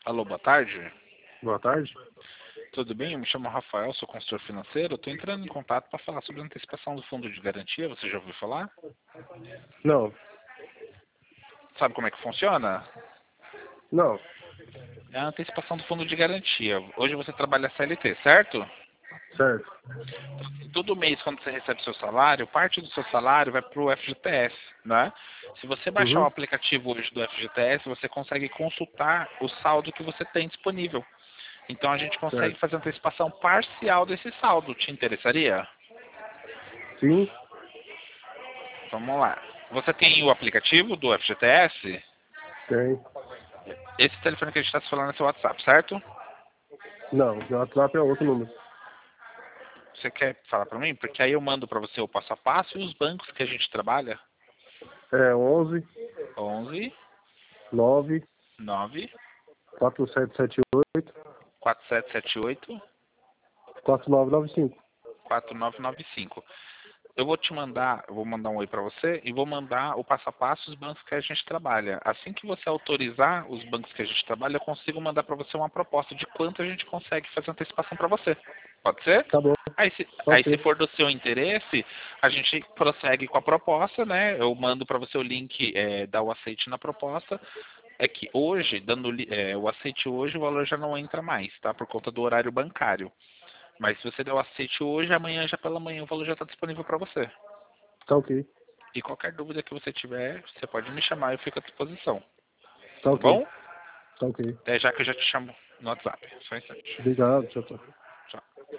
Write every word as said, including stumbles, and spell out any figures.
Alô, boa tarde. Boa tarde. Tudo bem? Eu me chamo Rafael, sou consultor financeiro. Estou entrando em contato para falar sobre a antecipação do fundo de garantia. Você já ouviu falar? Não. Sabe como é que funciona? Não. É a antecipação do fundo de garantia. Hoje você trabalha C L T, certo? Certo. Todo mês, quando você recebe seu salário, parte do seu salário vai para o F G T S, né? Se você baixar o Uhum. aplicativo hoje do F G T S, você consegue consultar o saldo que você tem disponível. Então a gente consegue Certo. fazer antecipação parcial desse saldo. Te interessaria? Sim. Vamos lá. Você tem o aplicativo do F G T S? Tem. Esse telefone que a gente está se falando é seu WhatsApp, certo? Não. Meu WhatsApp é outro número. Você quer falar para mim? Porque aí eu mando para você o passo a passo e os bancos que a gente trabalha. É onze, onze, nove, nove, quatro sete sete oito, quatro sete sete oito, quatro nove nove cinco. quatro nove nove cinco. Eu vou te mandar, eu vou mandar um oi para você e vou mandar o passo a passo os bancos que a gente trabalha. Assim que você autorizar os bancos que a gente trabalha, eu consigo mandar para você uma proposta de quanto a gente consegue fazer antecipação para você. Pode ser? Tá bom. Aí se, Pode aí se ser. for do seu interesse, a gente prossegue com a proposta, né? Eu mando para você o link, é, dá o aceite na proposta. É que hoje, dando li- é, o aceite hoje, o valor já não entra mais, tá? Por conta do horário bancário. Mas se você der o aceite hoje, amanhã já pela manhã o valor já está disponível para você. Tá ok. E qualquer dúvida que você tiver, você pode me chamar, eu fico à disposição. Tá Tá ok. bom? Tá ok. Até já que eu já te chamo no WhatsApp. Só um instante. Obrigado. Tchau, tchau.